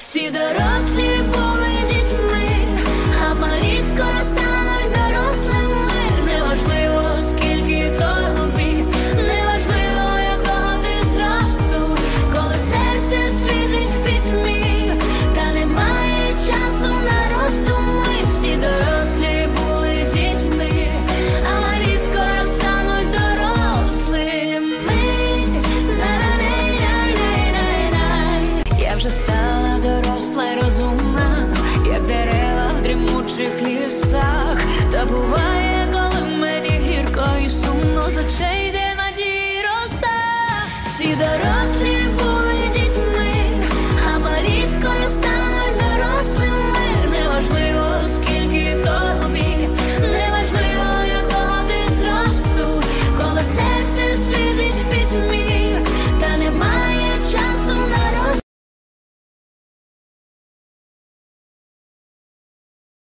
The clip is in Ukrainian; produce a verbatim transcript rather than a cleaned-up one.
Всі дорослі були дітьми, а малі скоро стануть дорослими. Неважливо, скільки тобі, неважливо, якого ти зросту, коли серце світить в пітьмі, та немає часу на роздуми. Всі дорослі були дітьми, а малі скоро стануть дорослими. Я вже стала доросла й розумна, як дерева в дрімучих лісах. Та буває, коли мені гірко і сумно, з очей йде надії роса. Всі дорослі